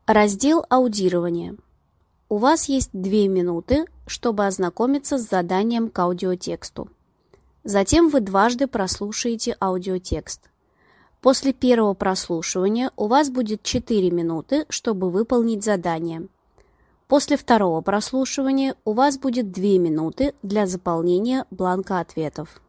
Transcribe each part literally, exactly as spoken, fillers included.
Раздел аудирования. У вас есть две минуты, чтобы ознакомиться с заданием к аудиотексту. Затем вы дважды прослушаете аудиотекст. После первого прослушивания у вас будет четыре минуты, чтобы выполнить задание. После второго прослушивания у вас будет две минуты для заполнения бланка ответов.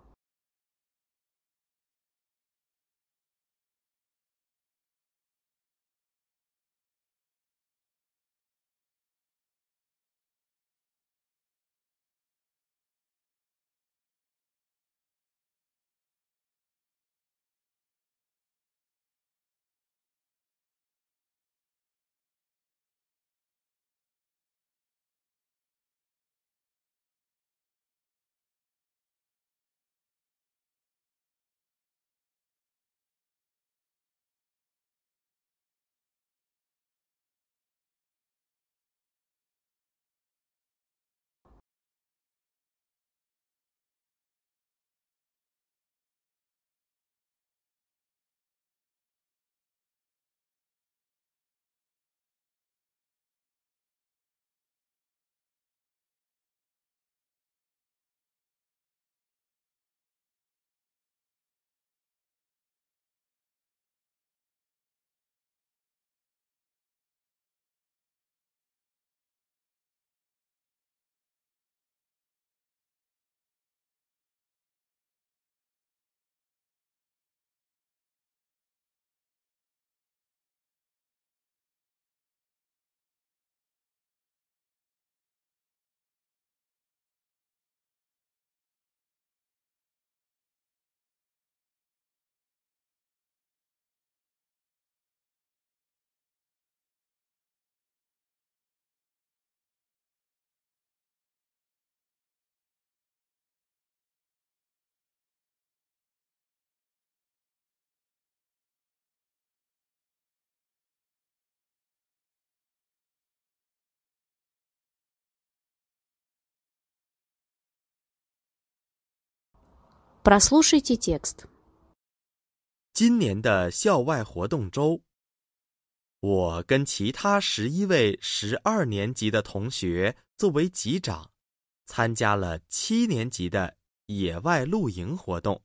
Прослушайте текст. 今年的校外活动周，我跟其他十一位十二年级的同学作为级长，参加了七年级的野外露营活动。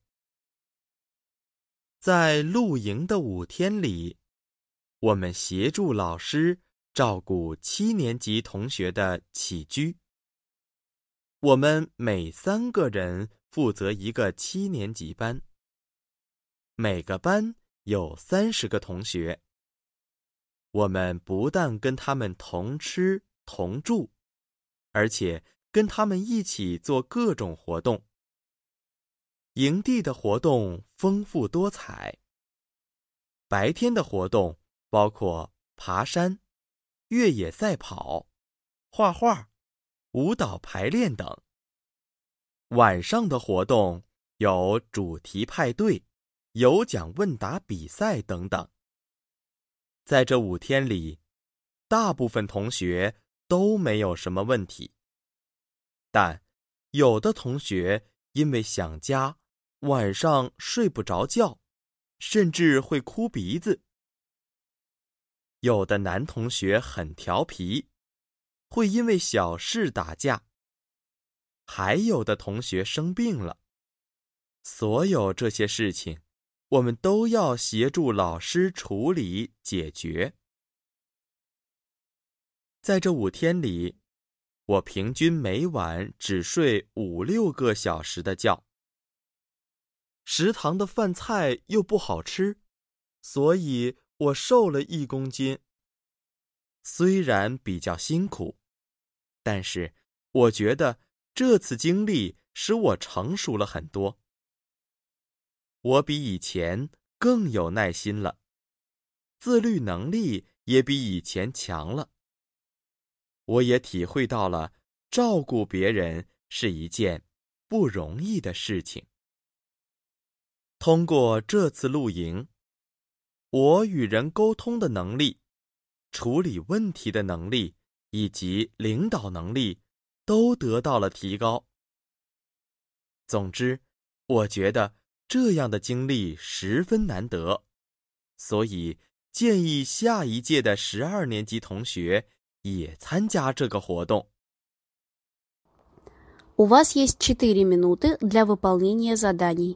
在露营的五天里，我们协助老师照顾七年级同学的起居。我们每三个人负责一个七年级班，每个班有三十个同学。我们不但跟他们同吃同住，而且跟他们一起做各种活动。营地的活动丰富多彩。白天的活动包括爬山、越野赛跑、画画、舞蹈排练等。晚上的活动有主题派对、有奖问答比赛等等。在这五天里，大部分同学都没有什么问题，但有的同学因为想家，晚上睡不着觉，甚至会哭鼻子。有的男同学很调皮，会因为小事打架。还有的同学生病了。所有这些事情，我们都要协助老师处理解决。在这五天里，我平均每晚只睡五六个小时的觉。食堂的饭菜又不好吃，所以我瘦了一公斤。虽然比较辛苦，但是我觉得这次经历使我成熟了很多。我比以前更有耐心了，自律能力也比以前强了。我也体会到了照顾别人是一件不容易的事情。通过这次露营，我与人沟通的能力、处理问题的能力以及领导能力都得到了提高。总之，我觉得这样的经历十分难得，所以建议下一届的十二年级同学也参加这个活动。 У вас есть четыре минуты для выполнения заданий.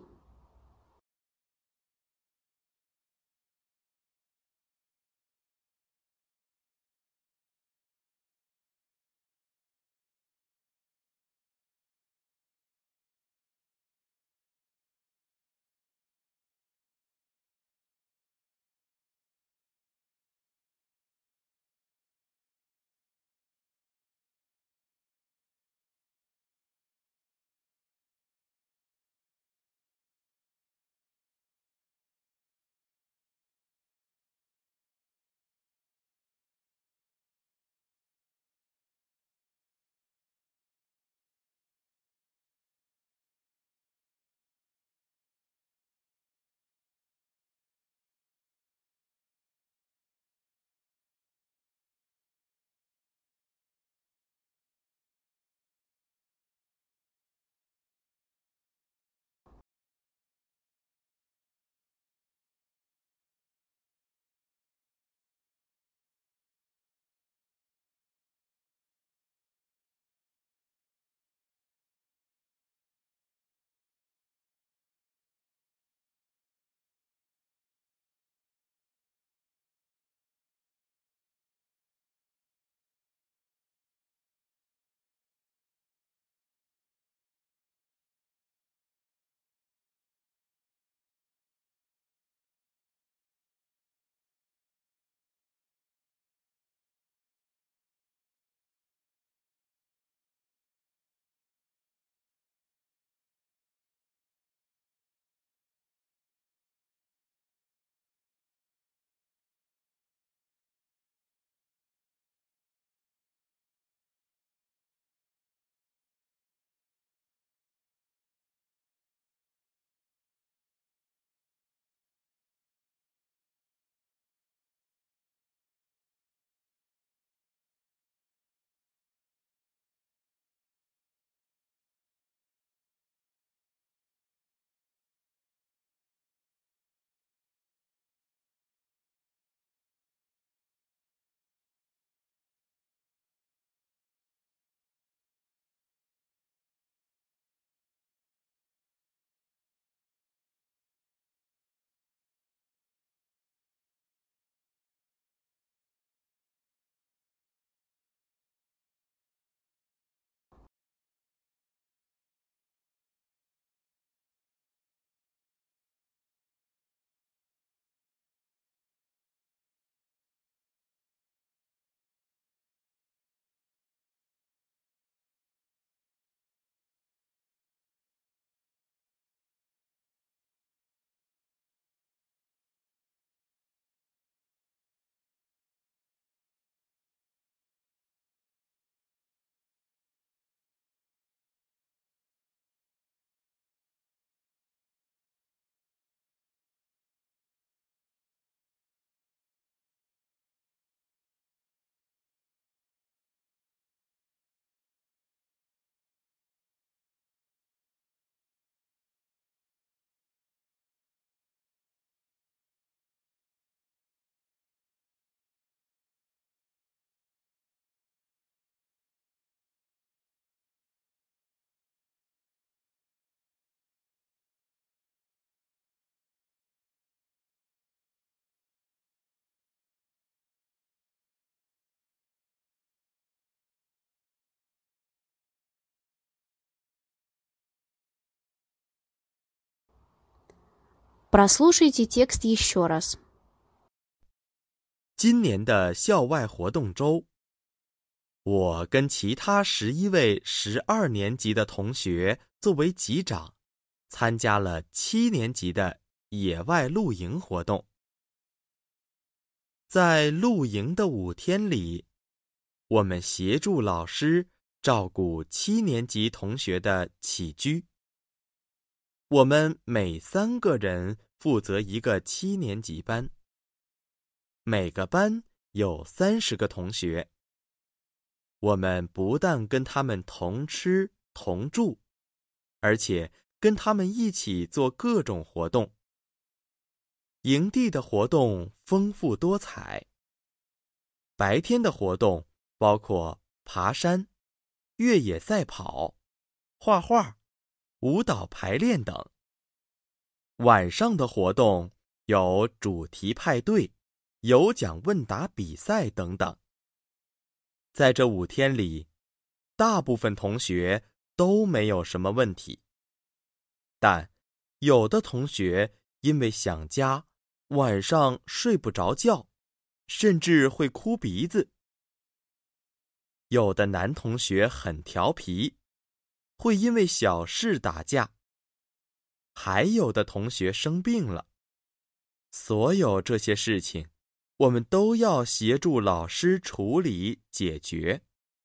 Прослушайте текст еще раз. 今年的校外活动周，我跟其他十一位十二年级的同学作为级长，参加了七年级的野外露营活动。在露营的五天里，我们协助老师照顾七年级同学的起居。我们每三个人负责一个七年级班，每个班有三十个同学。我们不但跟他们同吃同住，而且跟他们一起做各种活动。 营地的活动丰富多彩。白天的活动包括爬山、越野赛跑、画画、舞蹈排练等。晚上的活动有主题派对、有奖问答比赛等等。在这五天里，大部分同学都没有什么问题，但有的同学因为想家，晚上睡不着觉，甚至会哭鼻子。有的男同学很调皮，会因为小事打架。还有的同学生病了。所有这些事情，我们都要协助老师处理解决。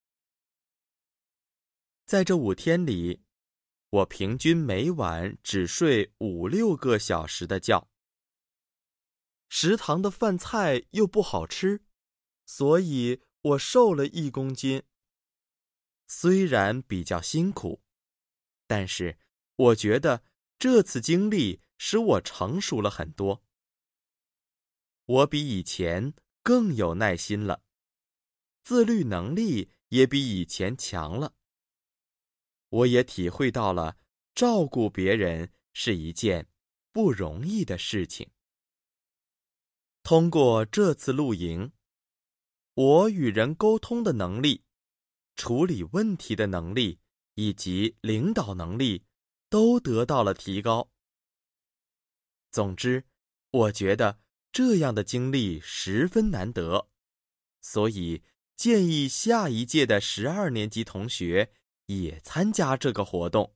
在这五天里，我平均每晚只睡五六个小时的觉。食堂的饭菜又不好吃，所以我瘦了一公斤。虽然比较辛苦，但是我觉得这次经历使我成熟了很多。我比以前更有耐心了，自律能力也比以前强了。我也体会到了照顾别人是一件不容易的事情。通过这次露营，我与人沟通的能力、处理问题的能力以及领导能力都得到了提高。总之，我觉得这样的经历十分难得，所以建议下一届的十二年级同学也参加这个活动。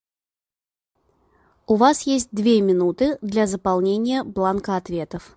У вас есть две минуты для заполнения бланка ответов.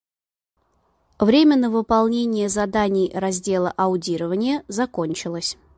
Время на выполнение заданий раздела аудирования закончилось.